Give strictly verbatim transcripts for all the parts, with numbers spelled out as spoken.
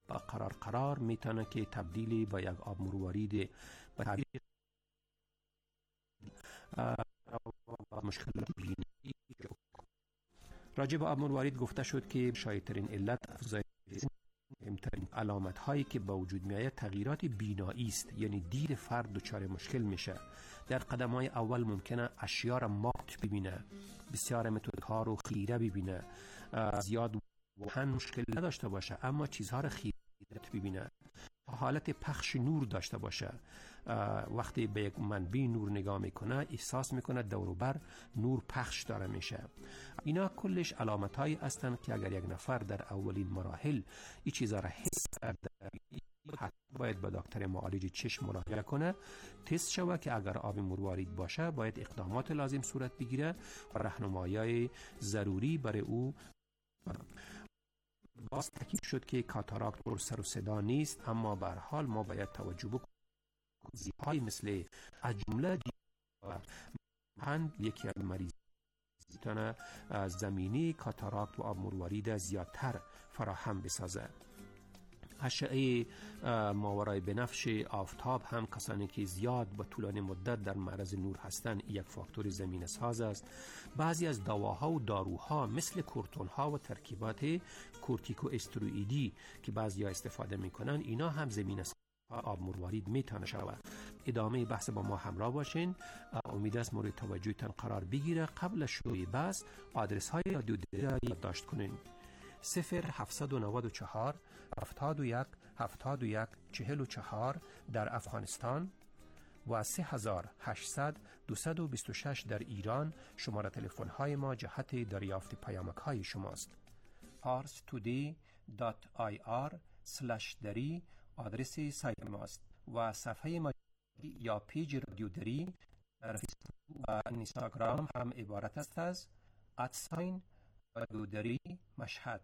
قرار قرار میتونه که تبدیل به یک آب مروارید به تعبیر مشکلات بینایی. راجع به آب مروارید گفته شد که شایدترین علت افزایش مهمترین علامت هایی که به وجود می آید تغییرات بینایی است، یعنی دید فرد دچار مشکل میشه. در قدم های اول ممکنه اشیا را مات ببینه، بسیار متدها رو خیره ببینه، زیاد وحن مشکل نداشته باشه اما چیزها را خیره ببینه، حالت پخش نور داشته باشه. وقتی به یک منبع نور نگاه میکنه احساس میکنه دور و بر نور پخش داره میشه. اینا کلش علامت هایی هستند که اگر یک نفر در اولین مراحل این چیزا را حس کرده باید به دکتر معالج چشم مراجعه کنه، تست شوه که اگر آب مروارید باشه باید اقدامات لازم صورت بگیره و راهنمایی ضروری برای او. باز تاکید شد که کاتاراکت پر سر و صدا نیست، اما به هر حال ما باید توجه بکنیم زیادی مثل از جمله پند یکی از مریضان زمینی کاتاراکت و آب مروارید زیادتر فراهم بسازه. اشعه ماورای بنفش آفتاب هم کسانی که زیاد با طولانی مدت در معرض نور هستند یک فاکتور زمینه ساز است. بعضی از دواها و داروها مثل کورتونها و ترکیبات کورتیکو استروئیدی که بعضیا استفاده میکنن اینا هم زمینه ساز آب مروارید میتونه شود. ادامه بحث با ما همراه باشین. امید است مورد توجهتان قرار بگیره. قبل شروع بحث آدرس های رادیو را یادداشت کنین: صفر هفتصد و نود و چهار هفتاد و یک هفتاد و یک چهل و چهار در افغانستان و سه هزار و هشتصد دویست و بیست و شش در ایران. شماره تلفن های ما جهت دریافت پیامک های شماست. پارس تودی دات آی آر سلش دری آدرس سایت ماست و صفحه ما یا پیج رادیو دری در فیسبوک و اینستاگرام هم عبارت است از ادساین رادیو دری مشهد.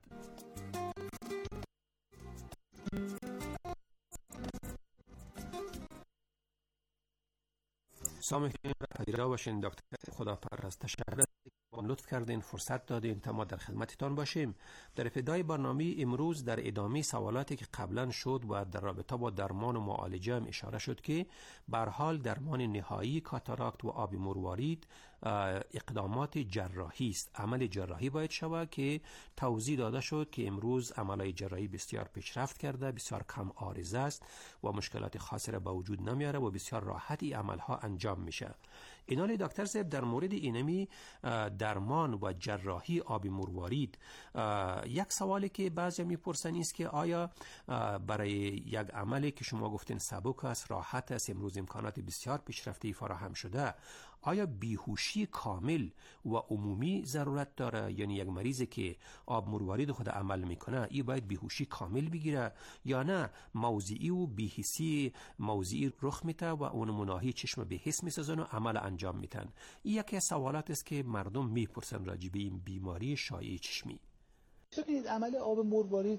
سامحین پذیرا باشین دکتر خداپرست، تشکر لطف کردین فرصت دادین تا ما در خدمتتان باشیم. در ابتدای برنامه امروز در ادامه سوالاتی که قبلا شد و در رابطه با درمان و معالجه هم اشاره شد که به هر حال درمان نهایی کاتاراکت و آب مروارید اقدامات جراحی است، عمل جراحی باید شود که توضیح داده شد که امروز عملهای جراحی بسیار پیشرفت کرده، بسیار کم عارضه است و مشکلات خاصی را به وجود نمیاره و بسیار راحت این عملها انجام میشه. اینالی دکتر صاحب در مورد اینمی درمان و جراحی آب مروارید یک سوالی که بعضی میپرسن است که آیا برای یک عملی که شما گفتین سبک است، راحت است، امروز امکانات بسیار پیشرفته فراهم شده، آیا بیهوشی کامل و عمومی ضرورت داره؟ یعنی یک مریضی که آب مروارید خود عمل میکنه ای باید بیهوشی کامل بگیره یا نه موضعی و بیهسی موضعی رخ میته و اون مناهی چشم به حس میسازن و عمل انجام میتن؟ این یکی از سوالات است که مردم میپرسن راجع به این بیماری شایع چشمی. ببینید عمل آب مروارید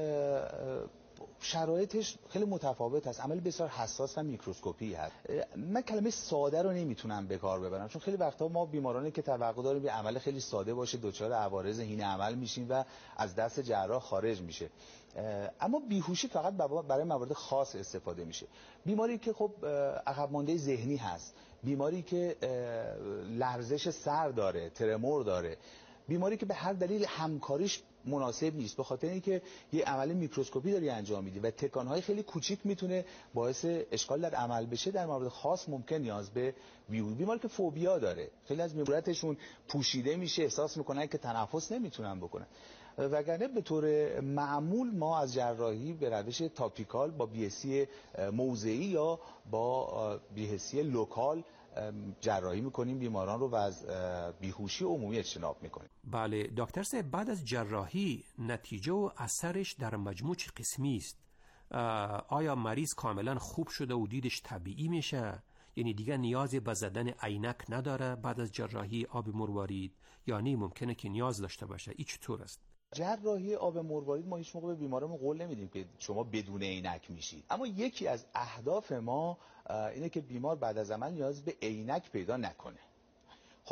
شرایطش خیلی متفاوت است. عمل بسیار حساس و میکروسکوپی هست. من کلمه ساده رو نمیتونم به کار ببرم چون خیلی وقتا ما بیمارانی که توقع داریم به عمل خیلی ساده باشه دچار عوارض هین عمل میشیم و از دست جراح خارج میشه. اما بیهوشی فقط برای موارد خاص استفاده میشه. بیماری که خب عقب مانده ذهنی هست، بیماری که لرزش سر داره، ترمور داره، بیماری که به هر دلیل همکاریش مناسب نیست به خاطر اینکه یه عمل میکروسکوپی داری انجام میدی و تکانهای خیلی کوچیک میتونه باعث اشکال در عمل بشه، در مورد خاص ممکن نیاز به بیهوشی. بیماری که فوبیا داره، خیلی از بیماراتشون پوشیده میشه، احساس میکنن که تنفس نمیتونن بکنن، وگرنه به طور معمول ما از جراحی به روش تاپیکال با بیهسی موضعی یا با بیهسی لوکال جراحی میکنیم بیماران رو و از بیهوشی عمومی اجتناب میکنیم. بله دکتر صاحب، بعد از جراحی نتیجه و اثرش در مجموع چه قسمی است؟ آیا مریض کاملا خوب شده و دیدش طبیعی میشه؟ یعنی دیگه نیازی به زدن عینک نداره بعد از جراحی آب مروارید، یعنی ممکنه که نیاز داشته باشه؟ این چطور است؟ جراحی آب مروارید ما هیچ موقع به بیمارمون قول نمیدیم که شما بدون عینک میشید، اما یکی از اهداف ما اینه که بیمار بعد از عمل نیاز به عینک پیدا نکنه. خب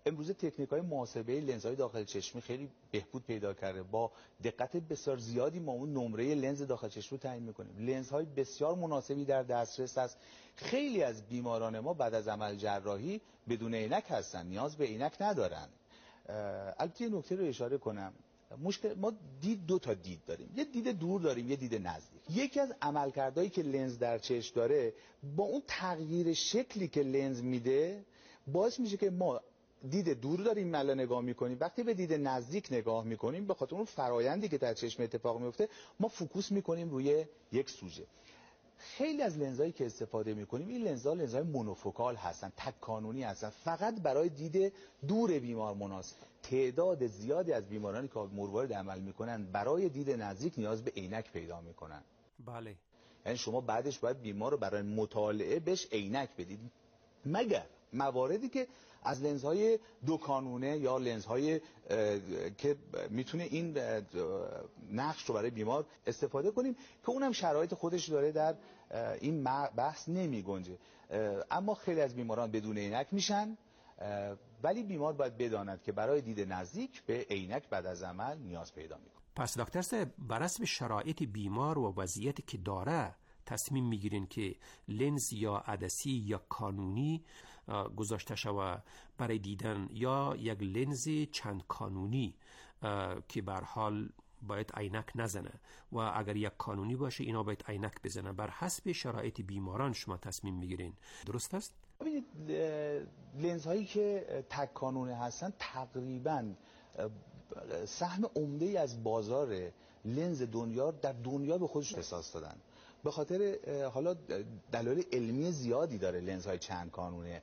امروزه تکنیک‌های محاسبه لنزهای داخل چشمی خیلی بهبود پیدا کرده. با دقت بسیار زیادی ما اون نمره لنز داخل چشم رو تعیین می‌کنیم. لنزهای بسیار مناسبی در دسترس است. خیلی از بیماران ما بعد از عمل جراحی بدون عینک هستن، نیاز به عینک ندارن. البته یه نکته رو اشاره کنم، مشکل ما دید دو تا دید داریم، یه دید دور داریم، یه دید نزدیک. یکی از عملکردهایی که لنز در چشم داره، با اون تغییر شکلی که لنز میده باعث میشه که ما دید دور داریم الان نگاه میکنیم، وقتی به دید نزدیک نگاه میکنیم به خاطر اون فرایندی که در چشم اتفاق میفته ما فوکوس میکنیم روی یک سوژه. خیلی از لنزهایی که استفاده میکنیم این لنزها لنزهای مونوفوکال هستن، تک کانونی هستن، فقط برای دید دور بیمار مناسب. تعداد زیادی از بیمارانی که مروارید عمل میکنن برای دید نزدیک نیاز به عینک پیدا میکنن. بله. یعنی شما بعدش باید بیمار رو برای مطالعه بهش عینک بدید، مگر مواردی که از لنزهای دو کانونه یا لنزهای که میتونه این نقش رو برای بیمار استفاده کنیم که اونم شرایط خودش داره، در این بحث نمی گنجه. اما خیلی از بیماران بدون عینک میشن، ولی بیمار باید بداند که برای دید نزدیک به عینک بعد از عمل نیاز پیدا میکنه. پس دکتر صاحب بر حسب شرایط بیمار و وضعیتی که داره تصمیم میگیرین که لنز یا عدسی یا کانونی گذاشته شود برای دیدن یا یک لنز چند کانونی که به هر حال باید عینک نزنه و اگر یک کانونی باشه اینا باید عینک بزنه. بر حسب شرایط بیماران شما تصمیم میگیرین، درست است؟ ببینید لنزهایی که تک کانونه هستن تقریبا سهم عمده‌ای از بازار لنز دنیا در دنیا به خودش اختصاص دادن. به خاطر حالا دلایل علمی زیادی داره لنزهای چند کانونه،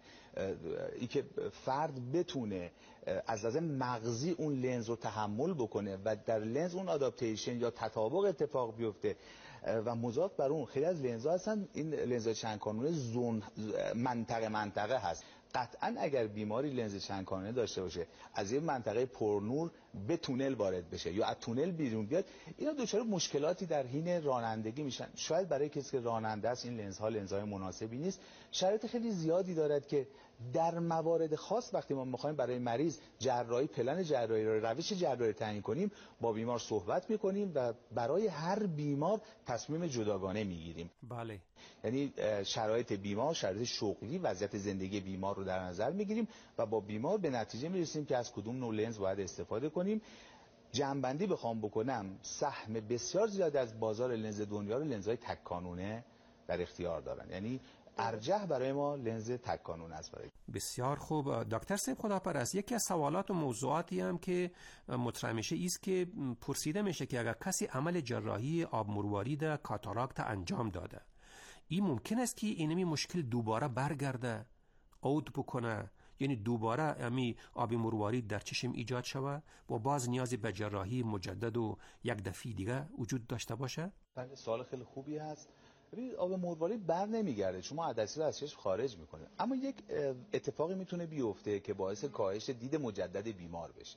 ای که فرد بتونه از لحاظ مغزی اون لنز رو تحمل بکنه و در لنز اون آداپتیشن یا تطابق اتفاق بیفته و مضاف بر اون خیلی از لنزها هستن این لنزهای چند کانونه زون منطقه منطقه هست. قطعا اگر بیماری لنز چند کانونه داشته باشه از این منطقه پرنور به تونل وارد بشه یا از تونل بیرون بیاد، اینا دچار مشکلاتی در حین رانندگی میشن. شاید برای کسی که راننده است این لنزها لنزهای مناسبی نیست. شرایط خیلی زیادی دارد که در موارد خاص وقتی ما میخوایم برای مریض جراحی پلن جراحی رو روش جراحی تعیین کنیم با بیمار صحبت میکنیم و برای هر بیمار تصمیم جداگانه میگیریم. بله. یعنی شرایط بیمار، شرایط شغلی، وضعیت زندگی بیمار رو در نظر میگیریم و با بیمار به نتیجه میرسیم که از کدوم نوع لنز باید استفاده کنیم. جمع‌بندی بخوام بکنم، سهم بسیار زیاد از بازار لنز دنیا رو لنزهای تک کانونه در اختیار دارن، یعنی ارجح برای ما لنز تک کانون است. برای بسیار خوب. دکتر صاحب خداپرست، یکی از سوالات و موضوعاتی هم که مطرح میشه ایست که پرسیده میشه که اگر کسی عمل جراحی آب مروارید کاتاراکت انجام داده، این ممکن است که اینمی مشکل دوباره برگرده عود بکنه، یعنی دوباره امی آب مروارید در چشم ایجاد شود و باز نیازی به جراحی مجدد و یک دفعه دیگه وجود داشته باشه؟ بله، سوال خیلی خوبی هست. ببینید آب مروارید بر نمیگرده، شما عدسی رو از چشم خارج میکنه، اما یک اتفاقی میتونه بیفته که باعث کاهش دید مجدد بیمار بشه.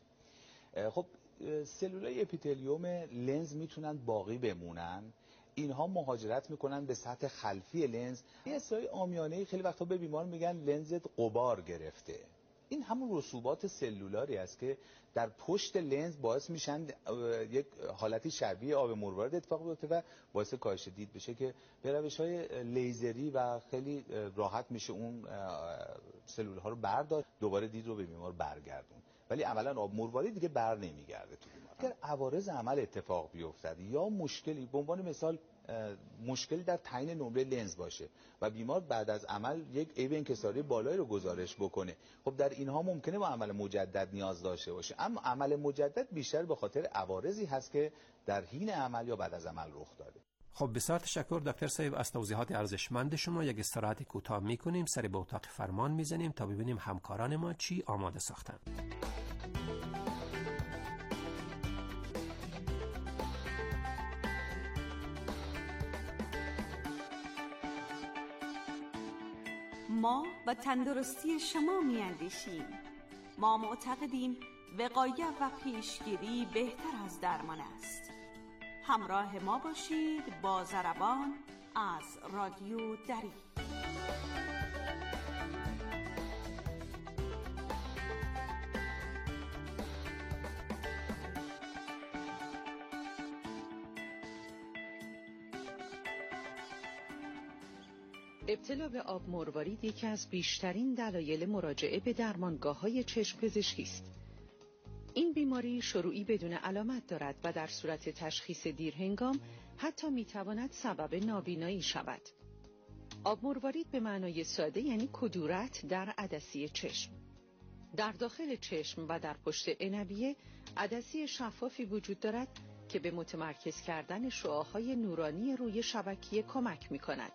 خب سلولای اپیتلیوم لنز میتونن باقی بمونن، اینها مهاجرت میکنن به سطح خلفی لنز. یه سری عامیانه خیلی وقتا به بیمار میگن لنزت غبار گرفته. این همون رسوبات سلولاری است که در پشت لنز باعث میشن یک حالتی شبیه آب مروارید اتفاق بیفته و باعث کاهش دید بشه که به روش‌های لیزری و خیلی راحت میشه اون سلول‌ها رو برداشت، دوباره دید رو به بیمار برگردون. ولی عملاً آب مروارید دیگه بر نمیگرده تو بیمار. اگر عوارض عمل اتفاق بیفتد یا مشکلی به عنوان مثال مشکل در تعیین نمره لنز باشه و بیمار بعد از عمل یک عیب انکساری بالایی رو گزارش بکنه، خب در اینها ممکنه با عمل مجدد نیاز داشته باشه. اما عمل مجدد بیشتر به خاطر عوارضی هست که در حین عمل یا بعد از عمل رخ داده. خب بسیار تشکر دکتر صاحب از توضیحات ارزشمند شما. یک استراحت کوتاه میکنیم، سر به اتاق فرمان میزنیم تا ببینیم همکاران ما چی آماده ساختن. ما و تندرستی شما می اندیشیم. ما معتقدیم وقایت و پیشگیری بهتر از درمان است. همراه ما باشید با ضربان از رادیو دری. ابتلا به آب مروارید یکی از بیشترین دلایل مراجعه به درمانگاه‌های چشم پزشکی است. این بیماری شروعی بدون علامت دارد و در صورت تشخیص دیرهنگام حتی میتواند سبب نابینایی شود. آب مروارید به معنای ساده یعنی کدورت در عدسی چشم. در داخل چشم و در پشت عنبیه عدسی شفافی وجود دارد که به متمرکز کردن شعاع‌های نورانی روی شبکیه کمک می‌کند.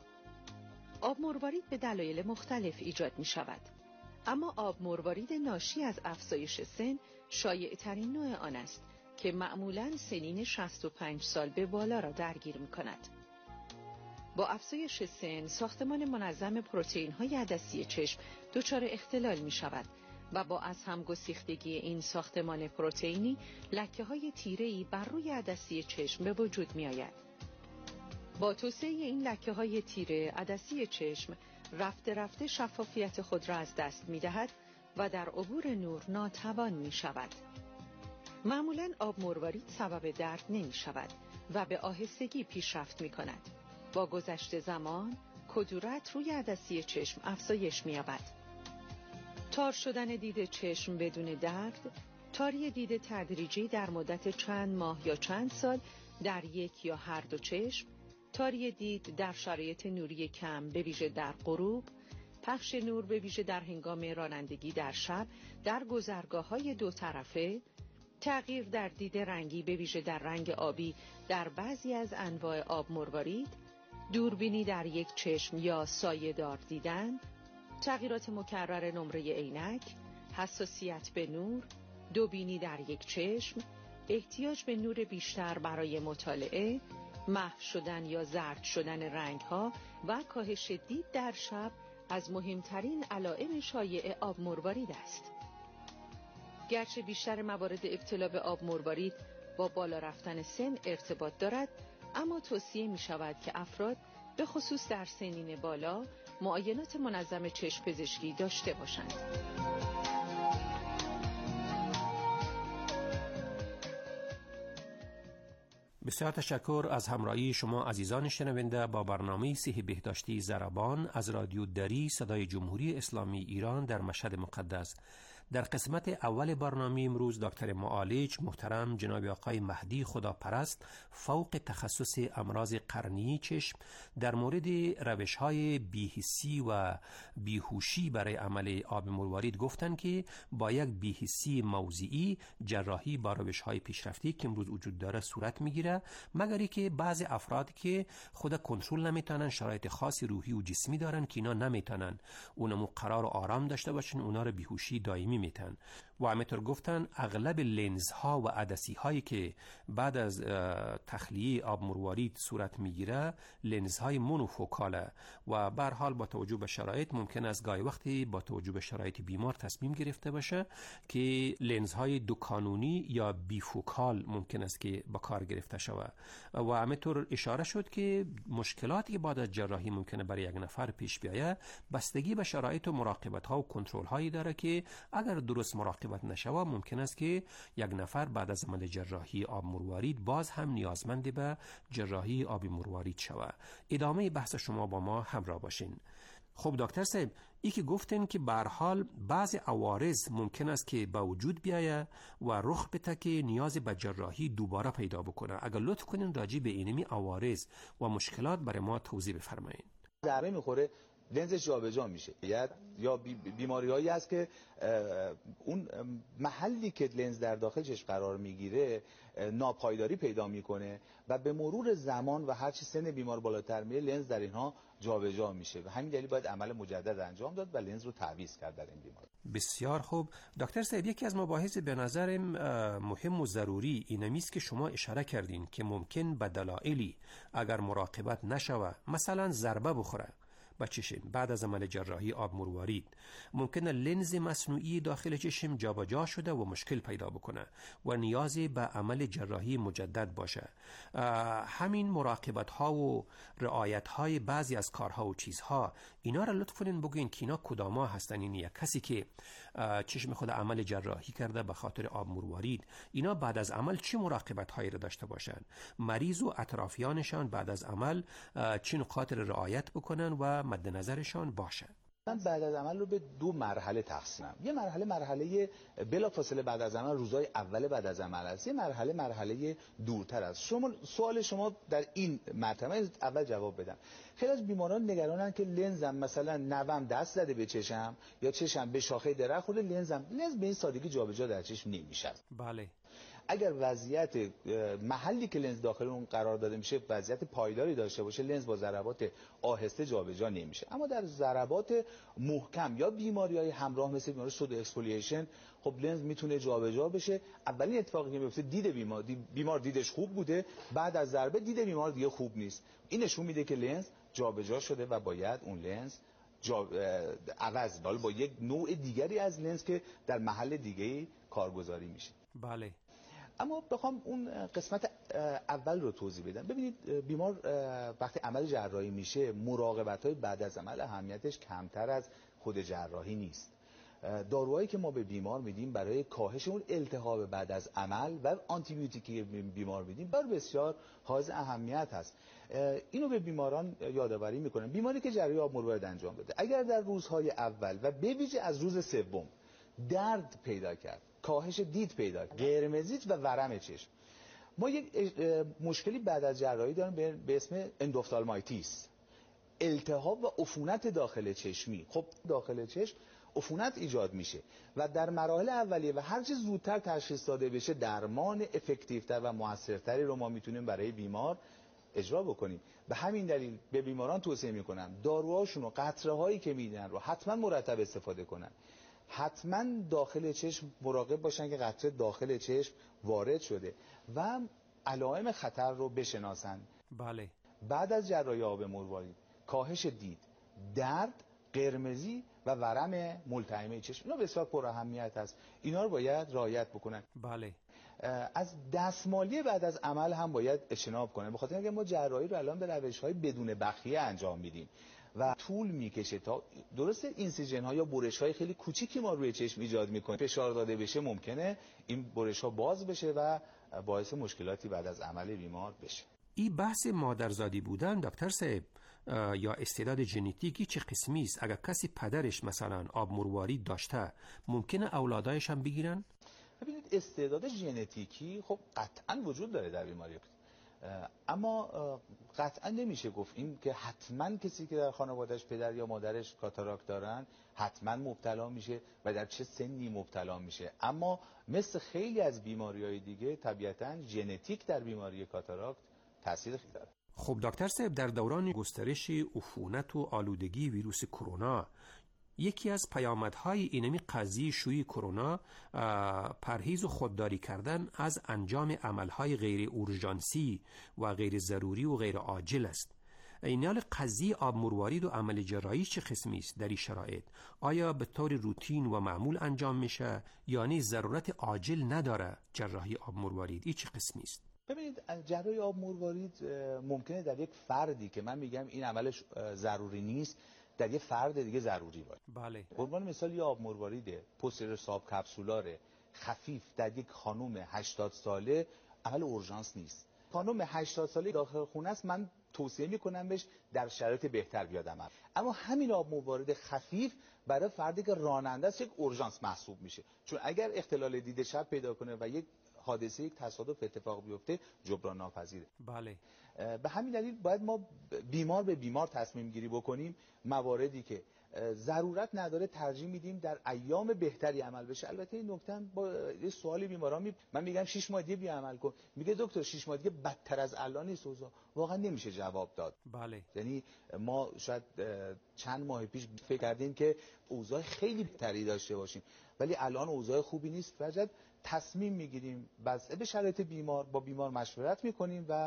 آب مروارید به دلایل مختلف ایجاد می‌شود، اما آب مروارید ناشی از افزایش سن شایع‌ترین نوع آن است که معمولاً سنین شصت و پنج سال به بالا را درگیر می‌کند. با افزایش سن ساختمان منظم پروتئین‌های عدسی چشم دچار اختلال می‌شود و با از هم گسیختگی این ساختمان پروتئینی لکه‌های تیره‌ای بر روی عدسی چشم به وجود می‌آید. با توسعه این لکه‌های تیره عدسی چشم رفته رفته شفافیت خود را از دست می‌دهد و در عبور نور ناتوان می‌شود. معمولاً آب مروارید سبب درد نمی‌شود و به آهستگی پیشرفت می‌کند. با گذشت زمان کدورت روی عدسی چشم افزایش می‌یابد. تار شدن دید چشم بدون درد، تاری دید تدریجی در مدت چند ماه یا چند سال در یک یا هر دو چشم، تاری دید در شرایط نوری کم به ویژه در غروب، پخش نور به ویژه در هنگام رانندگی در شب در گذرگاه‌های دو طرفه، تغییر در دید رنگی به ویژه در رنگ آبی در بعضی از انواع آب مروارید، دوربینی در یک چشم یا سایه‌دار دیدن، تغییرات مکرر نمره عینک، حساسیت به نور، دوبینی در یک چشم، احتیاج به نور بیشتر برای مطالعه، محو شدن یا زرد شدن رنگ‌ها و کاهش دید در شب از مهمترین علائم شایع آب مروارید است. گرچه بیشتر موارد ابتلا به آب مروارید با بالا رفتن سن ارتباط دارد، اما توصیه می شود که افراد به خصوص در سنین بالا معاینات منظم چشم پزشکی داشته باشند. بسیار تشکر از همراهی شما عزیزان شنونده با برنامه صحی بهداشتی ضربان از رادیو دری صدای جمهوری اسلامی ایران در مشهد مقدس. در قسمت اول برنامه امروز دکتر معالج محترم جناب آقای مهدی خداپرست فوق تخصص امراض قرنی چشم در مورد روش‌های بی‌حسی و بیهوشی برای عمل آب مروارید گفتند که با یک بی‌حسی موضعی جراحی با روش‌های پیشرفته که امروز وجود داره صورت میگیره، مگری که بعضی افراد که خود کنترل نمیتونن، شرایط خاصی روحی و جسمی دارن که اینا نمیتونن اونمو قرار و آرام داشته باشن، اونا رو بیهوشی دائمی میتن. و همینطور گفتن اغلب لنز ها و عدسی هایی که بعد از تخلیه آب مروارید صورت میگیره لنز های مونوفوکاله و به هر حال با توجه به شرایط ممکن است گاهی وقتی با توجه به شرایط بیمار تصمیم گرفته باشه که لنز های دو کانونی یا بیفوکال ممکن است که به کار گرفته شود. و همینطور اشاره شد که مشکلاتی که بعد از جراحی ممکنه برای یک نفر پیش بیاید بستگی به شرایط و مراقبت ها و کنترل هایی داره که اگر درست مراقبت نشود ممکن است که یک نفر بعد از عمل جراحی آب مروارید باز هم نیازمند به جراحی آب مروارید شود. ادامه بحث شما با ما همراه باشین. خب دکتر صاحب، ای که گفتن که به هر حال بعض عوارض ممکن است که به وجود بیاید و رخ بده که نیاز به جراحی دوباره پیدا بکنه، اگر لطف کنین راجع به اینمی عوارض و مشکلات برای ما توضیح بفرمایید. ضربه میخوره لنزش جابجا میشه یا بیماری هایی هست که اون محلی که لنز در داخل چشم قرار میگیره ناپایداری پیدا میکنه و به مرور زمان و هرچی سن بیمار بالاتر میره لنز در اینها جابجا میشه و همین دلیل باید عمل مجدد انجام داد و لنز رو تعویض کرد در این بیمار. بسیار خوب دکتر صاحب، یکی از مباحث به نظر مهم و ضروری اینمی است که شما اشاره کردین که ممکن به دلایلی اگر مراقبت نشوه مثلا ضربه بخوره، و چشم بعد از عمل جراحی آب مروارید ممکنه لنز مصنوعی داخل چشم جابجا شده و مشکل پیدا بکنه و نیازی به عمل جراحی مجدد باشه. همین مراقبت ها و رعایت های بعضی از کارها و چیزها، اینا را لطفاً بگوین که اینا کداما هستن. این یک کسی که چشم خود عمل جراحی کرده به خاطر آب مروارید، اینا بعد از عمل چه مراقبت هایی را داشته باشن؟ مریض و اطرافیانشان بعد از عمل چه نکات رعایت بکنن و مد نظرشان باشه؟ من بعد از عمل رو به دو مرحله تقسیمم. یه مرحله مرحله بلافاصله بعد از عمل، روزهای اول بعد از عمل است. یه مرحله مرحله دورتر است. شما سوال شما در این مرتبه اول جواب بدم. خیلی از بیماران نگرانن که لنزم مثلا نوام دست زده به چشم یا چشم به شاخه درخت خورده، لنزم لنز به این سادگی جابجا در چشم نمیشه. بله. اگر وضعیت محلی که لنز داخل اون قرار داده میشه وضعیت پایداری داشته باشه، لنز با ضربات آهسته جابجا نمیشه. اما در ضربات محکم یا بیماری‌های همراه مثل بیماری سود اکسفولیشن، خب لنز میتونه جابجا بشه. اولین اتفاقی که میفته دید بیمار بیمار دیدش خوب بوده، بعد از ضربه دید بیمار دیگه خوب نیست. این نشون میده که لنز جابجا شده و باید اون لنز جا... عوض بال با یک نوع دیگری از لنز که در محل دیگه‌ای کارگزاری میشه. بله. اما بخوام اون قسمت اول رو توضیح بدم. ببینید بیمار وقتی عمل جراحی میشه، مراقبت‌های بعد از عمل اهمیتش کمتر از خود جراحی نیست. داروهایی که ما به بیمار میدیم برای کاهش اون التهاب بعد از عمل و آنتی بیوتیکی بیمار میدیم بر بسیار حائز اهمیت هست. اینو به بیماران یادآوری میکنم. بیماری که جراحی آب مروارید انجام بده، اگر در روزهای اول و به ویژه از روز سوم درد پیدا کرد، کاهش دید پیدا کرد، قرمزیت و ورم چشم، ما یک مشکلی بعد از جراحی داریم به اسم اندوفتالمایتیس، التهاب و عفونت داخل چشمی. خب داخل چشم عفونت ایجاد میشه و در مراحل اولیه و هر چه زودتر تشخیص داده بشه، درمان افکتیوتر و موثرتری رو ما میتونیم برای بیمار اجرا بکنیم. به همین دلیل به بیماران توصیه میکنم داروهاشون و قطره هایی که میدن رو حتما مرتب استفاده کنن. حتما داخل چشم مراقب باشن که قطره داخل چشم وارد شده و علائم خطر رو بشناسن. بله. بعد از جراحی آب مروارید کاهش دید، درد، قرمزی و ورم ملتهمه چشم، اینا بسیار پر اهمیت است. اینا رو باید رعایت بکنن. بله. از دستمالی بعد از عمل هم باید اجتناب کنن، بخاطر اینکه ما جراحی رو الان به روش‌های بدون بخیه انجام میدیم و طول میکشه تا درست اینسیژن ها یا برش های خیلی کوچیکی ما روی چشم ایجاد میکنه. فشار داده بشه ممکنه این برش ها باز بشه و باعث مشکلاتی بعد از عمل بیمار بشه. این بحث مادرزادی بودن دکتر صاحب یا استعداد ژنتیکی چه قسمی است؟ اگر کسی پدرش مثلا آب مروارید داشته، ممکنه اولادایش هم بگیرن؟ ببینید استعداد ژنتیکی خب قطعا وجود داره در بیماری، اما قطعا نمیشه گفت این که حتما کسی که در خانوادهش پدر یا مادرش کاتاراکت دارن حتما مبتلا میشه و در چه سنی مبتلا میشه. اما مثل خیلی از بیماری‌های دیگه طبیعتاً ژنتیک در بیماری کاتاراکت تاثیر خیلی داره. خب دکتر صاحب، در دوران گسترش عفونت و آلودگی ویروس کرونا، یکی از پیامدهای اینمی قضیه شیوع کرونا پرهیز و خودداری کردن از انجام عملهای غیر اورژانسی و غیر ضروری و غیر عاجل است. این حال قضیه آب مروارید و عمل جراحی چه قسمی است در این شرایط؟ آیا به طور روتین و معمول انجام میشه یعنی ضرورت عاجل نداره جراحی آب مروارید؟ این چه قسمی است؟ ببینید جراحی آب مروارید ممکنه در یک فردی که من میگم این عملش ضروری نیست در یه فرد دیگه ضروری باشه. بله. قربان مثال یه آب مروارید پوستر ساب کپسولار خفیف در یک خانم هشتاد ساله عمل اورژانس نیست. خانم هشتاد ساله داخل خونه است، من توصیه میکنم بهش در شرایط بهتر بیاد عمل. اما همین آب مروارید خفیف برای فردی که راننده است یک اورژانس محسوب میشه، چون اگر اختلال دید شب پیدا کنه و یک حادثه یک تصادف اتفاق بیفته جبران ناپذیره. بله. به همین دلیل باید ما بیمار به بیمار تصمیم گیری بکنیم. مواردی که ضرورت نداره ترجیح میدیم در ایام بهتری عمل بشه. البته این نکته با یه سوالی بیماران می... من میگم شش ماه دیگه بیا عمل کن، میگه دکتر شش ماه دیگه بدتر از الان نیست اوضاع. واقعا نمیشه جواب داد. بله. یعنی ما شاید چند ماه پیش فکر کردیم که اوضاع خیلی بهتری داشته باشیم، ولی الان اوضاع خوبی نیست. وجد تصمیم میگیریم بس به شرایط بیمار، با بیمار مشورت میکنیم و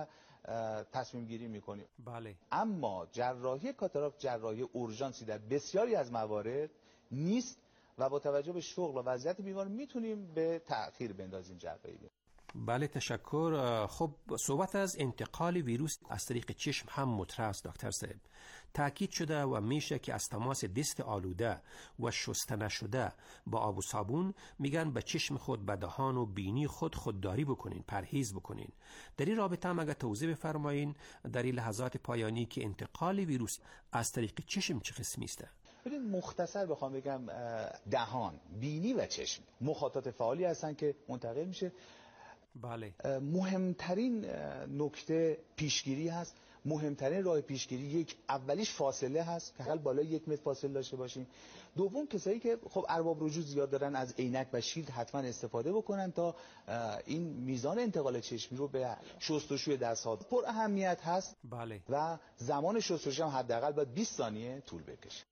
تصمیم گیری میکنیم. بله. اما جراحی کاتاراکت جراحی اورژانسی در بسیاری از موارد نیست و با توجه به شغل و وضعیت بیمار میتونیم به تأخیر بندازیم جراحی. بله تشکر. خب صحبت از انتقال ویروس از طریق چشم هم مطرح است دکتر صاحب. تأکید شده و میشه که از تماس دست آلوده و شسته نشده با آب و صابون میگن به چشم خود، به دهان و بینی خود خودداری بکنین، پرهیز بکنین. در این رابطه هم اگه توضیح بفرمایین در این لحظات پایانی که انتقال ویروس از طریق چشم چه قسمی است؟ ببین مختصر بخوام بگم دهان، بینی و چشم مخاطات فعالی هستن که منتقل میشه. بله. مهمترین نکته پیشگیری هست. مهمترین راه پیشگیری یک اولیش فاصله هست که حداقل بالای یک متر فاصله داشته باشیم. دوم کسایی که خب ارباب رجوع زیاد دارن از عینک و شیلد حتما استفاده بکنن تا این میزان انتقال چشمی رو به شستشوی دست‌ها پر اهمیت هست. بله. و زمان شستشو هم حداقل باید بیست ثانیه طول بکشه.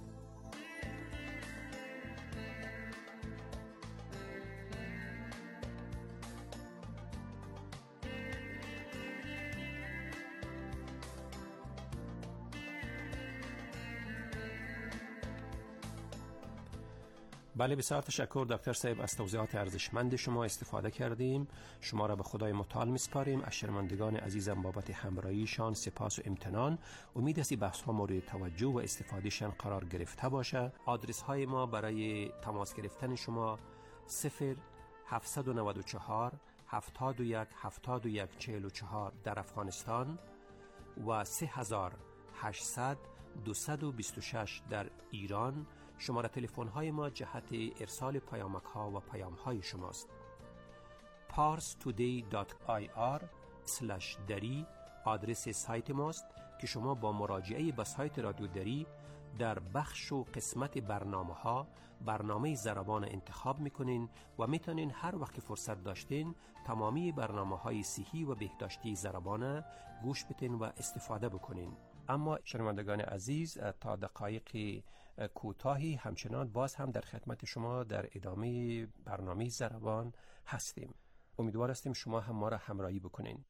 بله بسیار تشکر دکتر صاحب، از توضیحات ارزشمند شما استفاده کردیم. شما را به خدای متعال میسپاریم. از شنوندگان عزیزم بابت همراهیشان سپاس و امتنان. امید است بحث ها مورد توجه و استفادهشان قرار گرفته باشه. آدرس های ما برای تماس گرفتن شما صفر هفتصد و نود و چهار هفتاد و یک هفتاد و یک چهل و چهار در افغانستان و سه هزار و هشتصد دویست و بیست و شش در ایران. شماره تلفن های ما جهت ارسال پیامک ها و پیام های شماست. پارس تودی دات آی آر اسلش دری آدرس سایت ماست که شما با مراجعه به سایت رادیو دری در بخش و قسمت برنامه ها برنامه ضربان انتخاب میکنین و میتونین هر وقت فرصت داشتین تمامی برنامه های صحی و بهداشتی ضربان گوش بدین و استفاده بکنین. اما شنوندگان عزیز تا دقایق کوتاهی همچنان باز هم در خدمت شما در ادامه برنامه ضربان هستیم. امیدوار هستیم شما هم ما را همراهی بکنین.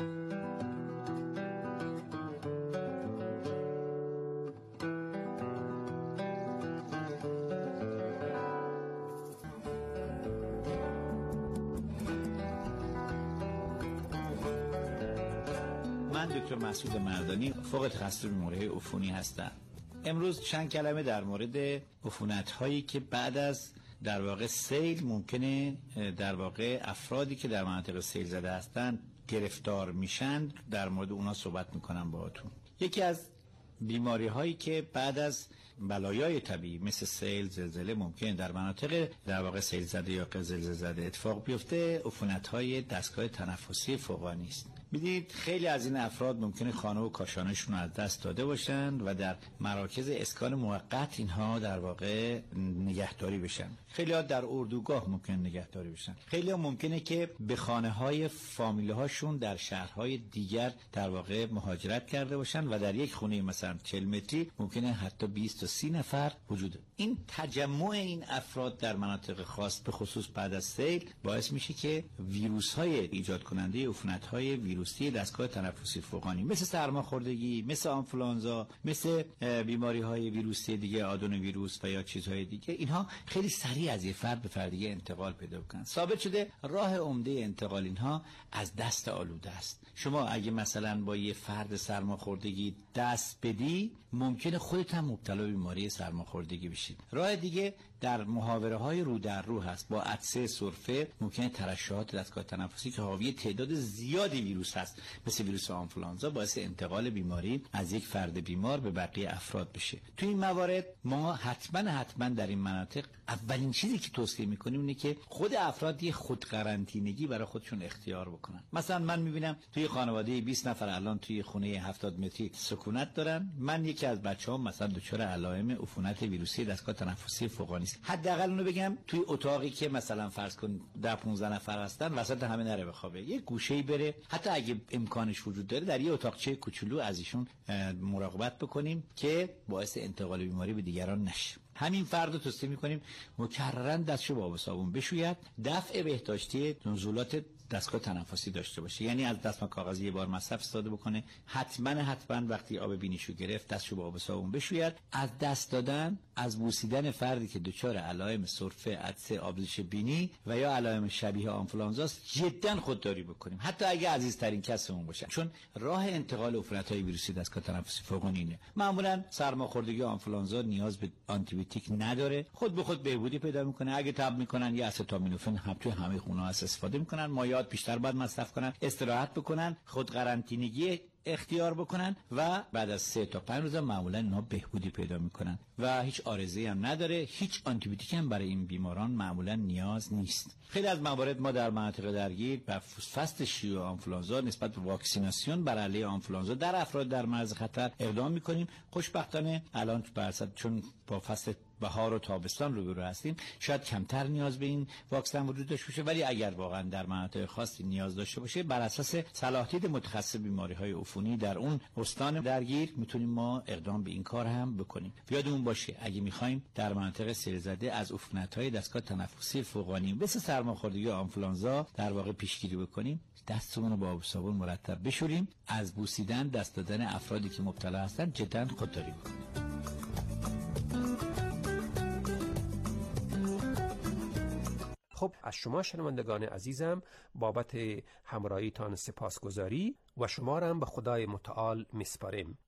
من دکتر مسعود مردانی فوق تخصص بیماری‌های عفونی هستم. امروز چند کلمه در مورد عفونت‌هایی که بعد از در واقع سیل ممکنه در واقع افرادی که در مناطق سیل زده هستند گرفتار میشن، در مورد اونا صحبت میکنم باهاتون. یکی از بیماری هایی که بعد از بلایای طبیعی مثل سیل، زلزله ممکنه در مناطق در واقع سیل زده یا زلزله زده اتفاق بیفته، عفونت های دستگاه تنفسی فوقانی است. میدید خیلی از این افراد ممکنه خانه و کاشانشون از دست داده باشن و در مراکز اسکان موقت اینها در واقع نگهداری بشن. خیلی ها در اردوگاه ممکنه نگهداری بشن. خیلی ها ممکنه که به خانه های فامیل هاشون در شهرهای دیگر در واقع مهاجرت کرده باشن و در یک خونه مثلا چهل متری ممکنه حتی بیست تا سی نفر وجود داره. این تجمع این افراد در مناطق خاص به خصوص بعد از سیل باعث میشه که ویروس های ایجاد کننده عفونت های ویروسی دستگاه تنفسی فوقانی مثل سرماخوردگی، مثل آنفولانزا، مثل بیماری های ویروسی دیگه، آدون ویروس و یا چیزهای دیگه، اینها خیلی سریع از یه فرد به فرد دیگه انتقال پیدا کنن. ثابت شده راه عمده انتقال اینها از دست آلوده است. شما اگه مثلا با یه فرد سرماخوردگی دست بدی ممکنه خودت هم مبتلا به بیماری سرماخوردگی بشید. راه دیگه در محاوره های رو در رو هست. با عطسه، سرفه ممکنه ترشحات دستگاه تنفسی که حاوی تعداد زیادی ویروس هست مثل ویروس آنفولانزا باعث انتقال بیماری از یک فرد بیمار به بقیه افراد بشه. تو این موارد ما حتما حتما در این مناطق اولین چیزی که توصیه میکنیم اینه که خود افراد یه خود قرنطینگی برای خودشون اختیار بکنن. مثلا من میبینم توی خانواده بیست نفر الان توی خونه هفتاد متری سکونت دارن. من یکی از بچه‌هام مثلا دچار علائم عفونت ویروسی دستگاه تنفسی فوقانی است. حداقل اونو بگم توی اتاقی که مثلا فرض کن ده پانزده نفر هستن وسط همه نره بخوابه، یه گوشه‌ای بره، حتی اگه امکانش وجود داره در یه اتاقچه کوچولو از ایشون مراقبت بکنیم که باعث انتقال بیماری به دیگران نشه. همین فرد رو توصیه می‌کنیم مکرراً دستشو با آب و صابون بشوید. دفع بهداشتی نزولات دستگاه تنفسی داشته باشه، یعنی از دستمال کاغذی یه بار مصرف استفاده بکنه، حتما حتما وقتی آب بینیشو گرفت دستشو با آب صابون بشوید. از دست دادن، از بوسیدن فردی که دچار علائم سرفه، عطسه، آبریش بینی و یا علائم شبیه آنفولانزاست جدا خودداری بکنیم، حتی اگه عزیزترین کسمون باشه، چون راه انتقال عفونت‌های ویروسی دستگاه تنفسی فوق‌العاده‌اینه. معمولا سرماخوردگی آنفولانزا نیاز به آنتی بیوتیک نداره، خود به خود بهبودی پیدا میکنه. اگه تب میکنن یه استامینوفن هم توی همه خونه ها استفاده میکنن، مایعات بیشتر باید مصرف کنن، استراحت بکنن، خود قرنطینگی اختیار بکنن و بعد از سه تا پنج روز معمولا اینا بهبودی پیدا میکنن و هیچ عارضه‌ای هم نداره. هیچ آنتی بیوتیک هم برای این بیماران معمولا نیاز نیست. خیلی از موارد ما در مناطق درگیر و فصل شیوع آنفولانزا نسبت به واکسیناسیون بر علیه آنفولانزا در افراد در معرض خطر اقدام میکنیم. خوشبختانه الان برصد چون با فصل بهار و تابستان روبرو هستیم شاید کمتر نیاز به این واکسن وجود داشته باشه، ولی اگر واقعا در مناطق خاصی نیاز داشته باشه بر اساس صلاحیت متخصص بیماری‌های عفونی در اون استان درگیر میتونیم ما اقدام به این کار هم بکنیم. یادمون باشه اگه می‌خوایم در مناطق سیل زده از عفونت‌های دستگاه تنفسی فوقانی مثل سرماخوردگی آنفولانزا در واقع پیشگیری بکنیم، دستمون رو با آب صابون مرتب بشوریم، از بوسیدن دست دادن افرادی که مبتلا هستن جدا خودداری بکنیم. خب از شما شنوندگان عزیزم بابت همراهیتان سپاسگزاری و شما را هم به خدای متعال میسپاریم.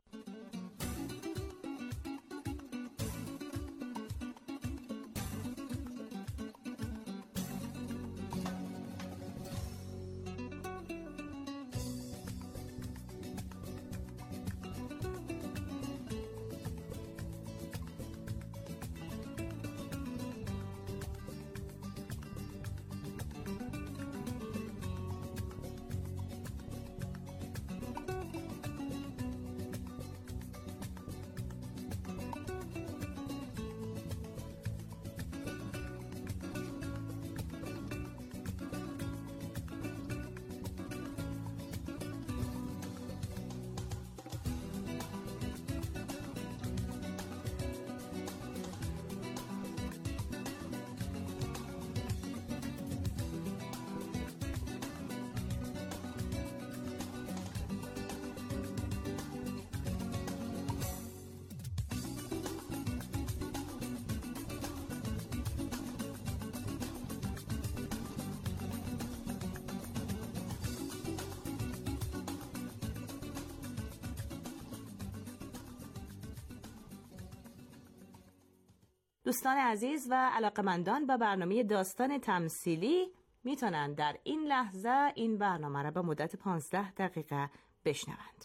دوستان عزیز و علاقمندان به برنامه داستان تمثیلی میتونن در این لحظه این برنامه را به مدت پانزده دقیقه بشنوند.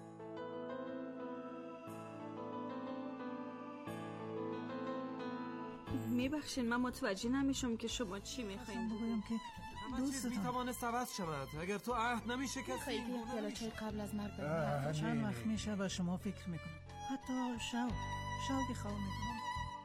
میبخشین من متوجه نمیشم که شما چی میخواین بگویم که دوستتان میتوانست عوض شود اگر تو عهد نمیشکستی. خیلی پیالا چای قبل از مرگ بریم. چند وقت میشه و شما فکر میکنم حتی شو شوقی خواه میکنم.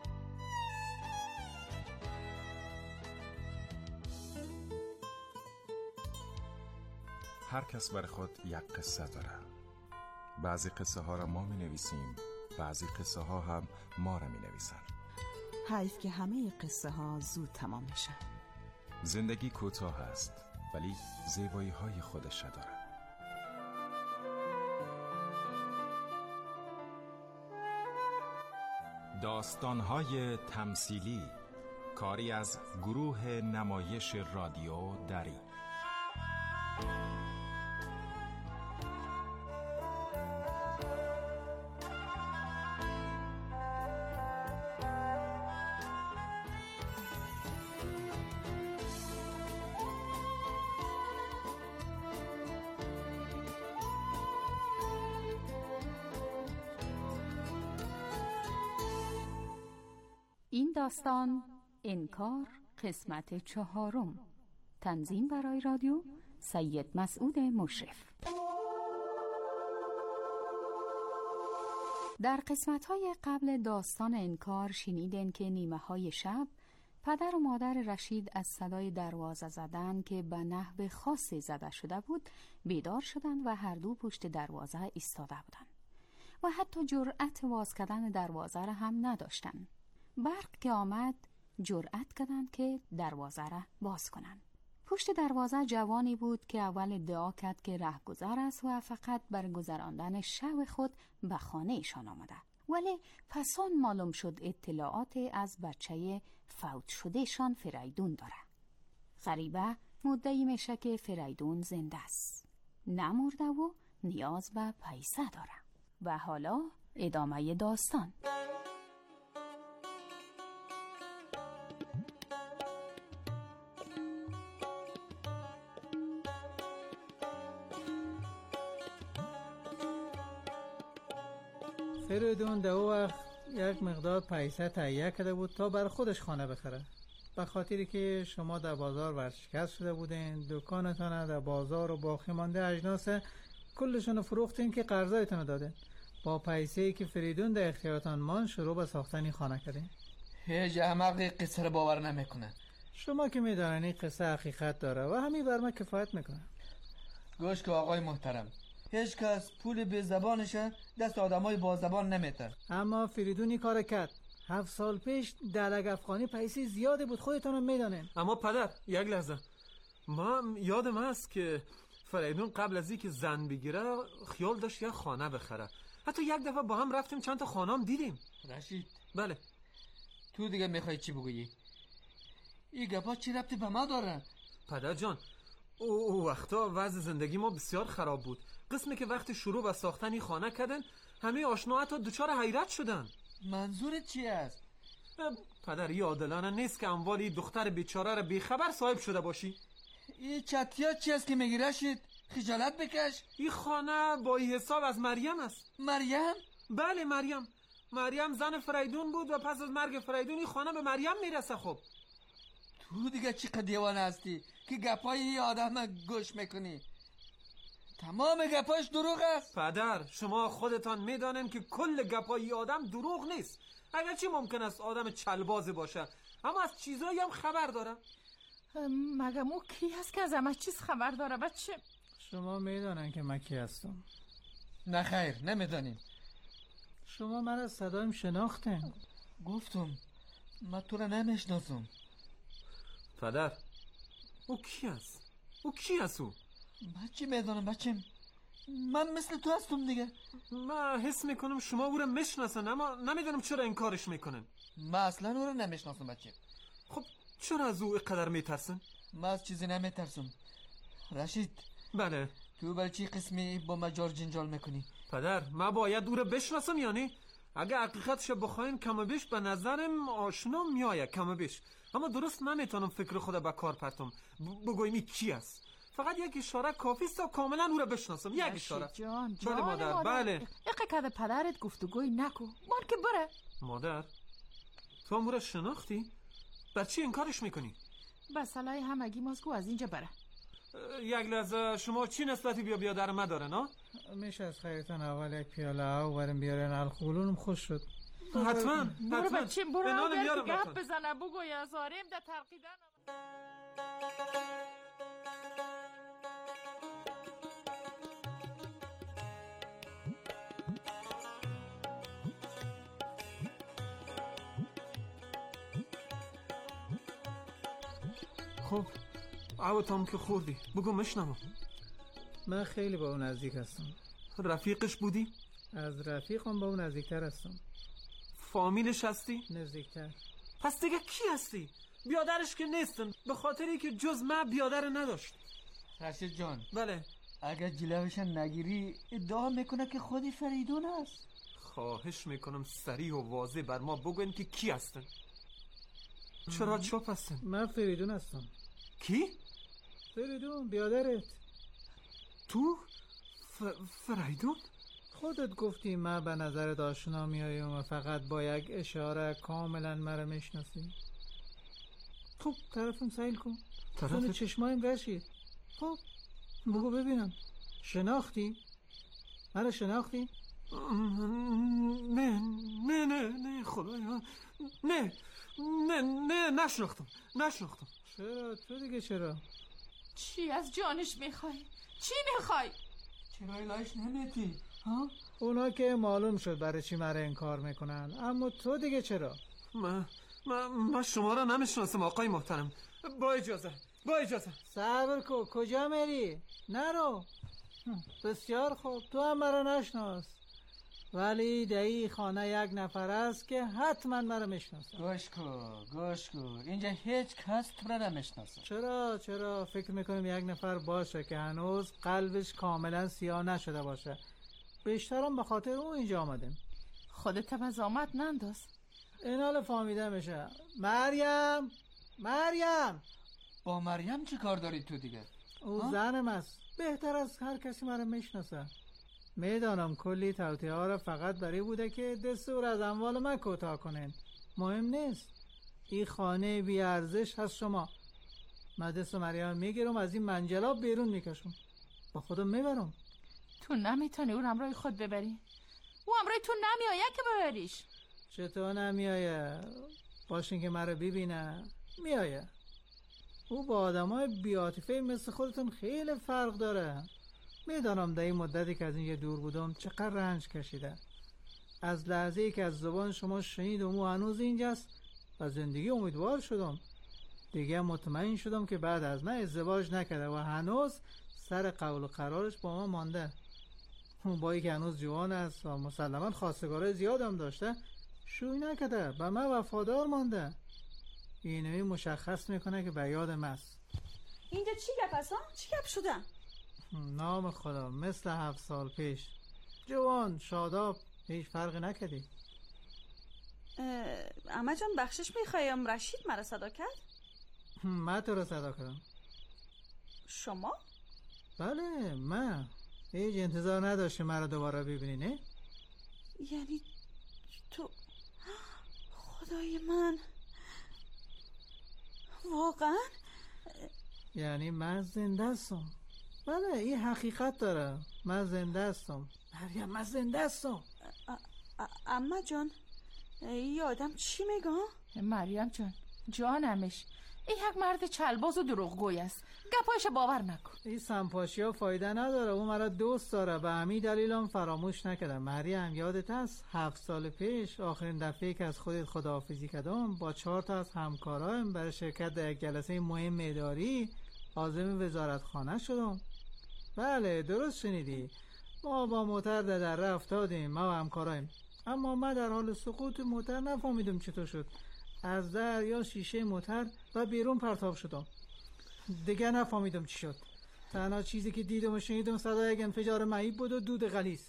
هر کس بر خود یک قصه داره. بعضی قصه ها را ما می نویسیم، بعضی قصه ها هم ما را می نویسن. حیف که همه قصه ها زود تمام میشن. زندگی کوتاه است ولی زیبایی های خودش داره. داستان های تمثیلی، کاری از گروه نمایش رادیو دری. این داستان انکار قسمت چهارم. تنظیم برای رادیو سید مسعود مشرف. در قسمت‌های قبل داستان انکار شنیدین که نیمه های شب پدر و مادر رشید از صدای دروازه زدن که به نحو خاصی زده شده بود بیدار شدند و هر دو پشت دروازه ایستاده بودند و حتی جرأت باز کردن دروازه را هم نداشتند. برق که آمد جرأت کردند که دروازه را باز کنند پشت دروازه جوانی بود که اول ادعا کرد که رهگذر است و فقط بر گذراندن شب خود به خانه ایشان آمده، ولی پسان معلوم شد اطلاعات از بچه فوت شدهشان فریدون داره. غریبه مدعی میشه که فریدون زنده است، نمرده و نیاز به پیسه داره. و حالا ادامه داستان. فریدون در او وقت یک مقدار پیسه تهیه کرده بود تا بر خودش خانه بخره، به خاطری که شما در بازار ورشکست شده بودین، دکانتان در بازار و باقی مانده اجناس کلشون فروختین که قرضایتون دادین. با پیسه‌ای که فریدون در اختیارتان مان شروع به ساختن خانه کردین. هیچ احمق قصه رو باور نمیکنه. شما که میدانین این قصه حقیقت داره و همین بر من کفایت میکنه. گوش که آقای محترم، هیچ کس پول به زبانش دست آدمای با زبان نمیتر. اما فریدونی کار کرد. هفت سال پیش در لگ افغانی پیسی زیاده بود، خودتون میدانین. اما پدر یک لحظه، ما یادم هست که فریدون قبل از اینکه زن بگیره خیال داشت یک خانه بخره. حتی یک دفعه با هم رفتیم چند تا خانه هم دیدیم. رشید، بله. تو دیگه میخوای چی بگویی؟ این گپا چی ربطی به ما داره؟ پدر جان، او وقتا وضع زندگی ما بسیار خراب بود. قسمی که وقتی شروع به ساختن این خانه کردن همه آشنا حتی دچار حیرت شدن. منظورت چی است؟ پدر، این عادلانه نیست که اموال این دختر بیچاره را بیخبر صاحب شده باشی. این چتیا چی است که میگی رشید؟ خجالت بکش. این خانه با این حساب از مریم است. مریم؟ بله مریم. مریم زن فریدون بود و پس از مرگ فریدون این خانه به مریم میرسه. خب تو دیگه چی دیوانه هستی که گپای این آدم گوش میکنی؟ تمام گپاش دروغ است. پدر، شما خودتان میدانین که کل گپای آدم دروغ نیست. اگرچه ممکن است آدم چلباز باشه، اما از چیزایی هم خبر داره. مگه مو کی هست که از همه چیز خبر داره بچه؟ شما میدانن که من کی هستم؟ نه خیر، نمیدانیم. شما من از صدایم شناختین. گفتم من تو را نمیشناسم. پدر، او کی هست؟ او کی هست او؟ من چی میدانم بچه؟ من مثل تو هستم دیگه. من حس میکنم شما او را میشناسن، اما نمیدونم چرا انکارش میکنن. من اصلا او را نمیشناسم بچه. خب چرا از او اینقدر میترسن؟ من از چیزی نمیترسم. رشید. بله. تو برای چی قسمی با مجار جنجال میکنی؟ پدر، من باید او را بشناسم. یعنی اگه حقیقتش بخواین کم و بیش به نظرم آشنا میایه، کم و بیش. اما درست نمیتونم فکر خود به کار پرتم بگویم این کی است. فقط یک اشاره کافی است تا کاملا او را بشناسم. یک اشاره. جان جان بله مادر. مادر. بله. اقه کده پدرت گفتگوی نکو. مان که بره. مادر، تو هم او را شناختی؟ بر چی انکارش میکنی؟ بس صلاح همگی مازگو از اینجا بره. یک لحظه، شما چی نسبتی بیا بیا در ما داره نه؟ میشه از خیرتان اول یک پیاله آب بریم بیارن، الخولونم خوش شد. حتما. برو بچه برو برو گپ بزنه بگوی از آریم در ترقیدن. خب عوضم که خوردی بگو مشنم. من خیلی با اون نزدیک هستم. رفیقش بودی؟ از رفیقم با اون نزدیکتر هستم. فامیلش هستی؟ نزدیکتر. پس دیگه کی هستی؟ بیادرش که نیستن، به خاطری که جز من بیادر نداشت. رشید جان. بله. اگر جلوش نگیری ادعا میکنه که خودی فریدون است. خواهش میکنم صریح و واضح بر ما بگوین که کی هستن. چرا چوب هستن؟ من فریدون هستم. کی؟ فریدون بیادرت. تو؟ ف... فریدون؟ خودت گفتی من به نظر آشنا میایم و فقط با یک اشاره کاملا مرا میشناسی. خب طرفم سیل کن. طرف چشمایم رشید. خب بگو ببینم شناختی؟ مرا شناختی؟ نه نه نه نه خدایا نه نه نه نشناختم نشناختم. چرا؟ تو دیگه چرا؟ چی از جانش میخوای؟ چی میخوای؟ چرا الهش نمیتی؟ ها؟ اونا که معلوم شد برای چی مرا انکار میکنن، اما تو دیگه چرا؟ من من, من شما را نمیشناسم آقای محترم. با اجازه با اجازه. صبر کن، کجا میری؟ نرو. بسیار خوب، تو هم مرا نشناس، ولی دایی خانه یک نفر است که حتما مرا میشناسه. گوش کن گوش کن، اینجا هیچ کس تو را نمیشناسه. چرا چرا فکر میکنیم یک نفر باشه که هنوز قلبش کاملا سیاه نشده باشه. بیشترم به خاطر او اینجا آمدیم. خودت هم از آمد ننداز. این حال فهمیده میشه. مریم مریم با مریم چی کار داری تو دیگه؟ او زنم است، بهتر از هر کسی مرا میشناسه. میدانم کلی توطئه ها را فقط برای بوده که دستور از اموال من کوتاه کنین. مهم نیست، این خانه بی ارزش هست. شما من دست مریم میگیرم، از این منجلاب بیرون میکشم، با خودم میبرم. تو نمیتونی اون همراه خود ببری؟ او همراه تو نمیایه که ببریش. چطور نمیایه؟ باشین که مرا ببینه. میایه. او با آدمای بی‌عاطفه مثل خودتون خیلی فرق داره. میدانم در این مدتی که از اینجا دور بودم چقدر رنج کشیده. از لحظه‌ای که از زبان شما شنیدم او هنوز اینجاست و زندگی امیدوار شدم. دیگه مطمئن شدم که بعد از من ازدواج نکرده و هنوز سر قول و قرارش با ما مانده. اون بایی که هنوز جوان است و مسلما خواستگارای زیادم داشته، شوی نکرده، به من وفادار مانده. اینوی مشخص میکنه که به یادم است. اینجا چی گپ است ها؟ چی گپ شده؟ نام خدا، مثل هفت سال پیش. جوان شاداب، هیچ فرقی نکردی. اما جان بخشش میخوایم. رشید مرا صدا کرد؟ من تو رو صدا کردم. شما؟ بله من. هیچ انتظار نداشتی مرا دوباره ببینی نه؟ یعنی تو؟ خدای من، واقعا؟ یعنی من زنده هستم. بله این حقیقت داره، من زنده هستم. مریم من زنده هستم. اما جان این آدم چی میگه؟ مریم جان جانمش، این یک مرد چلباز و دروغگوی است. گپایش باور نکن. این سمپاشی ها فایده نداره. اون مرا دوست داره، به همین دلیل هم فراموش نکردم. مریم یادت هست هفت سال پیش آخرین دفعه که از خودت خداحافظی کردم با چهار تا از همکارایم برای شرکت در یک جلسه مهم اداری عازم وزارتخانه شدم. بله درست شنیدی، ما با موتر در دره افتادیم، ما و همکارایم. اما من در حال سقوط موتر نفهمیدم چطور شد، از در یا شیشه موتر و بیرون پرتاب شدم. دیگه نفهمیدم چی شد. تنها چیزی که دیدم و شنیدم صدای یک انفجار مهیب بود و دود غلیظ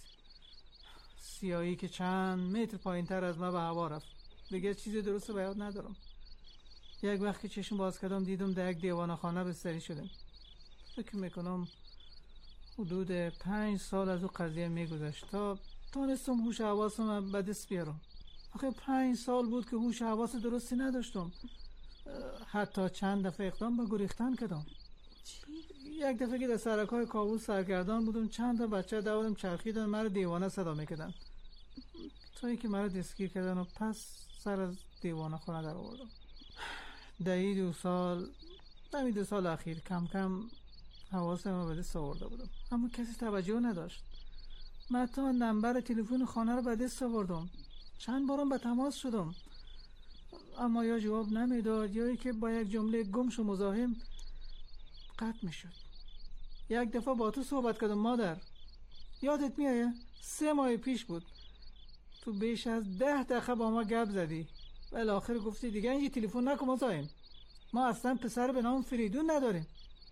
سیاهی که چند متر پایین تر از من به هوا رفت. دیگه چیزی درست به یاد ندارم. یک وقت که چشم باز کردم دیدم در یک دیوانه‌خانه بستری شدم. فکر میکنم حدود پنج سال از اون قضیه میگذشت تا تانستم هوش حواسم به دست بیارم. آخه پنج سال بود که هوش حواس درستی نداشتم. حتی چند دفعه اقدام به گریختن کردم. یک دفعه که در سرکای کابل سرگردان بودم، چند تا بچه دورم چرخیدن، مرا دیوانه صدا میکردن تا اینکه مرا دستگیر کردن و پس سر از دیوانه خانه در آوردم. در این دو سال در این دو سال اخیر کم کم حواسم به دست آورده بودم، اما کسی توجه نداشت. من تا نمبر تلفن خانه رو به دست آوردم، چند بارم به تماس شدم، اما یا جواب نمیداد یا که با یک جمله گمش و مزاحم قطع میشد. یک دفعه با تو صحبت کردم مادر، یادت میایه؟ سه ماه پیش بود، تو بیش از ده دقیقه با ما گپ زدی، ولی آخر گفتی دیگه اینجا تلفن نکن مزاحم، ما اصلا پسر به نام فریدون نداریم.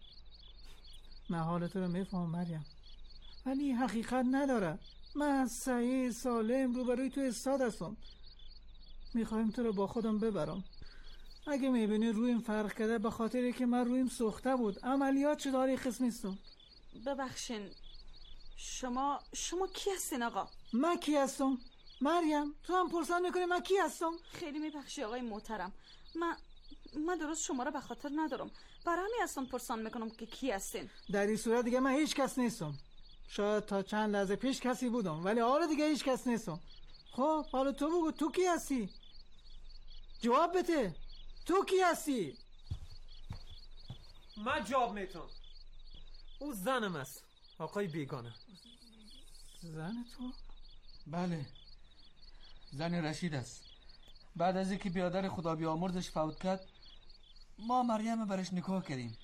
من حالت رو میفهم مریم، ولی حقیقت نداره. من صحیح سالم روبروی تو استاد هستم، میخوایم تو رو با خودم ببرم. اگه میبینی رویم فرق کرده به خاطری که من رویم سوخته بود، عملیات شده، داری خص نیستم. ببخشین، شما شما کی هستین آقا؟ من کی هستم؟ مریم تو هم پرسان میکنی من کی هستم؟ خیلی میبخشی آقای محترم، من من درست شما رو به خاطر ندارم، برای همین اصلا پرسان میکنم که کی هستین. در این صورت دیگه من هیچ کس نیستم. شاید تا چند لحظه پیش کسی بودم، ولی حالا دیگه هیچ کس نیستم. خب حالا تو بگو تو کی هستی؟ جواب بده، تو کی هستی؟ من جواب میتونم. او زنم است، آقای بیگانه. زن تو؟ بله، زن رشید است. بعد از اینکه بیادر خدا بیامرزش فوت کرد، ما مریم برش نکاح کردیم.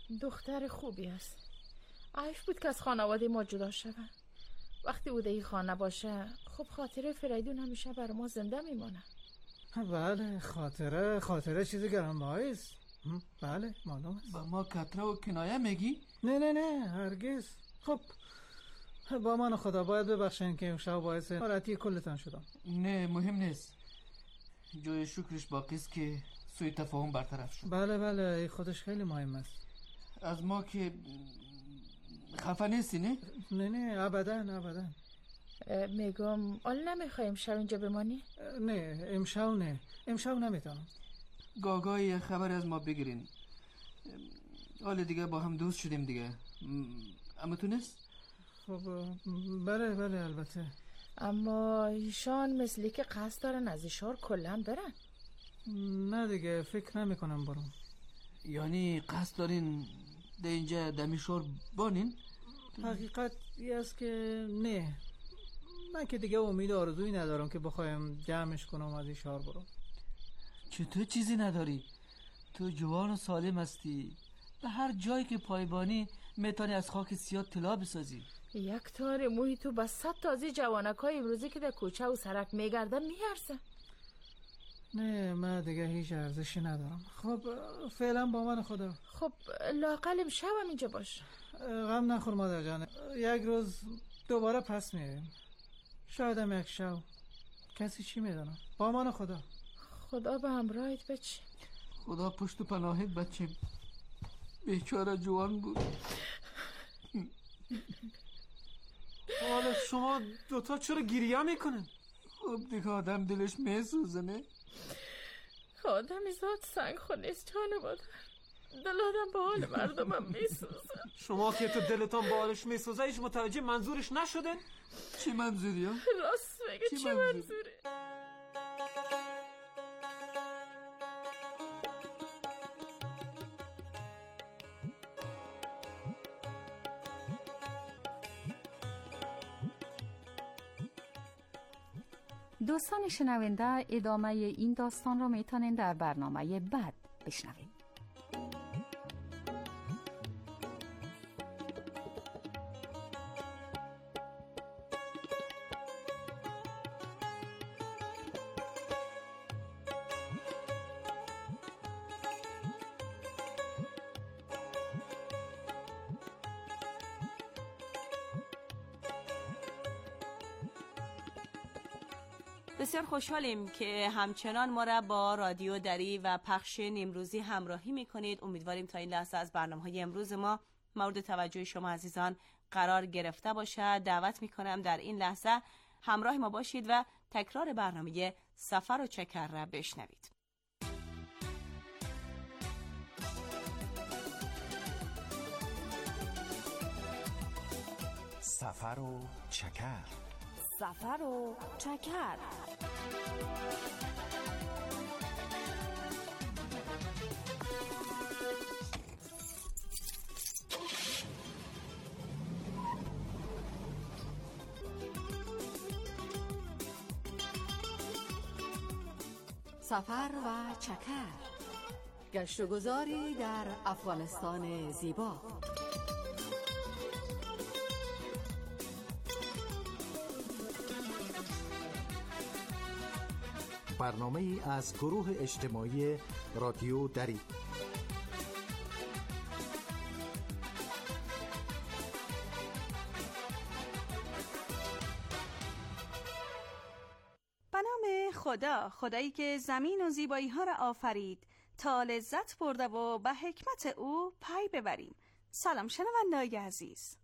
دختر خوبی است. عیش بود که از خانواده ما جدا شود. وقتی او در خانه باشه خب خاطره فریدون همیشه بر ما زنده میمونه. بله خاطره خاطره چیز گرانبهایی است. بله معلوم است. با ما کتره و کنایه میگی؟ نه نه نه هرگز. خب با من خدا باید ببخشین که امشب باعث ناراحتی کلتان شدم. نه مهم نیست. جای شکرش باقی است که سوء تفاهم برطرف شد. بله بله خودش خیلی مهم است. از ما که خفه نیستی نه؟ نه نه ابدا ابدا. میگم حال نمیخوای امشب اینجا بمانی؟ نه امشب نه امشب نمیتونم. گاگای خبر از ما بگیرین. حال دیگه با هم دوست شدیم دیگه. اما تو نیست؟ خب بله بله البته. اما ایشان مثلی که قصد دارن از ایشار کلن برن. نه دیگه فکر نمی کنم برم. یعنی قصد دارین ده اینجا دمیشار بانین؟ حقیقت یه است که نه. من که دیگه امید آرزویی ندارم که بخوایم جمعش کنم از این شهر برم. چطور چیزی نداری؟ تو جوان و سالم هستی. به هر جایی که پایبانی میتونی از خاک سیاه طلا بسازی. یک تار موی تو با صد تازی جوانک های امروزی که در کوچه و سرک میگردن میارزن. نه من دیگه هیچ ارزشی ندارم. خب فعلا با من خدا. خب لااقل امشب هم اینجا باش. غم نخور مادر جان. یک روز دوباره پس میریم. شاید هم یک شب. کسی چی میدونم. با من خدا. خدا به همراهت بچه. خدا پشت و پناهت بچه. بیچاره جوان بود. حالا شما دوتا چرا گریه میکنن؟ خب دیگه آدم دلش میسوزه نه؟ آدمی زاد سنگ خونیست جان مادر. دل آدم به حال مردم هم میسوزه. شما که تو دلتان به حالش میسوزه ایش متوجه منظورش نشده؟ چی منظوری ها؟ راست بگه چی, چی منظوره؟ دوستان شنونده ادامه این داستان را میتونین در برنامه بعد بشنوید. بسیار خوشحالیم که همچنان ما را با رادیو دری و پخش نیمروزی همراهی میکنید. امیدواریم تا این لحظه از برنامه‌های امروز ما مورد توجه شما عزیزان قرار گرفته باشد. دعوت میکنم در این لحظه همراه ما باشید و تکرار برنامه سفر و چکر را بشنوید. سفر و چکر. سفر و چکر. سفر و چکر. گشت و گذاری در افغانستان زیبا. برنامه ای از گروه اجتماعی رادیو دری. به نام خدا، خدایی که زمین و زیبایی ها را آفرید تا لذت برده و به حکمت او پی ببریم. سلام شنونده‌های عزیز.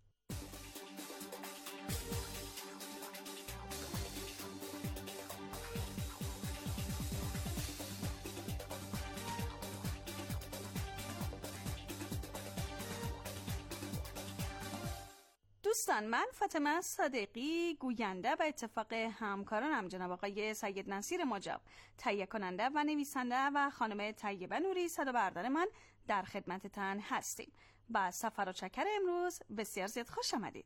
دوستان، من فاطمه صادقی، گوینده به اتفاق همکارانم جناب آقای سید نصیر مجاب، تهیه کننده و نویسنده و خانم طیبه نوری صدا بردار من در خدمتتان هستیم. با سفر و چکر امروز بسیار زیاد خوش آمدید.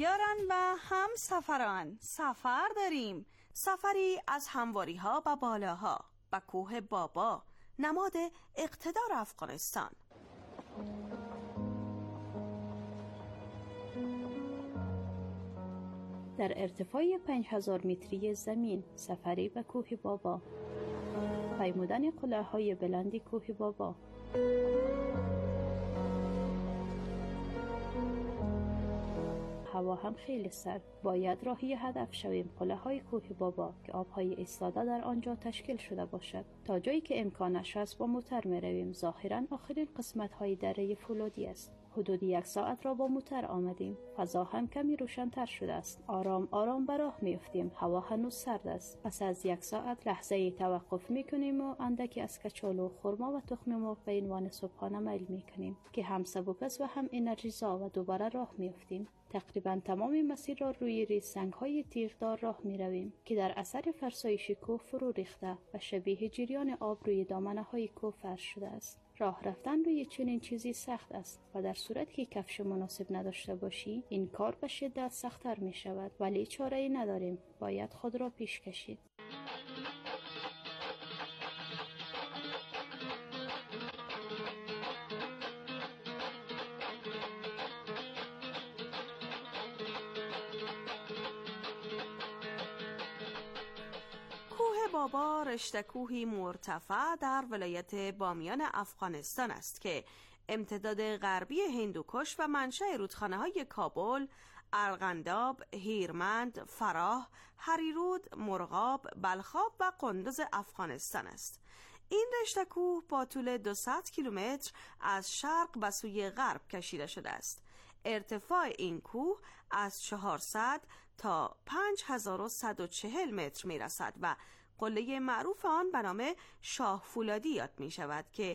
راهیاران و هم سفران سفر داریم. سفری از همواری ها و بالاها و کوه بابا، نماد اقتدار افغانستان. در ارتفاع پنج هزار متری زمین سفری به کوه بابا، پیمودن قلعه‌های بلند کوه بابا. هوا هم خیلی سرد، باید راهی هدف شویم قلعه‌های کوه بابا که آب‌های ایستاده در آنجا تشکیل شده باشد. تا جایی که امکانش است با موتر می رویم. ظاهراً آخرین قسمت‌های دره فولادی است. حدود یک ساعت را با موتر آمدیم. فضا هم کمی روشن‌تر شده است. آرام آرام به راه می‌افتیم. هوا هنوز سرد است. پس از یک ساعت لحظه‌ای توقف می‌کنیم و اندکی از کچالو، خرما و تخم مرغ به عنوان صبحانه میل می‌کنیم که هم سبک است و هم انرژیزا و دوباره راه می‌افتیم. تقریبا تمام مسیر را روی ریسنگ‌های تیغدار راه می‌رویم که در اثر فرسایش کوه فرو ریخته و شبیه جریان آب روی دامنه‌های کوه فرش شده است. راه رفتن روی چنین چیزی سخت است و در صورتی که کفش مناسب نداشته باشی این کار به شدت سخت‌تر می شود، ولی چاره‌ای نداریم، باید خود را پیش کشید. بابا رشته کوهی مرتفع در ولایت بامیان افغانستان است که امتداد غربی هندوکش و منشأ رودخانه‌های کابل، ارغنداب، هیرمند، فراه، هریرود، مرغاب، بلخاب و قندوز افغانستان است. این رشته کوه با طول دویست کیلومتر از شرق به سوی غرب کشیده شده است. ارتفاع این کوه از چهارصد تا پنج هزار و صد و چهل متر می رسد و قله معروف آن به نام شاه فولادی یاد می شود که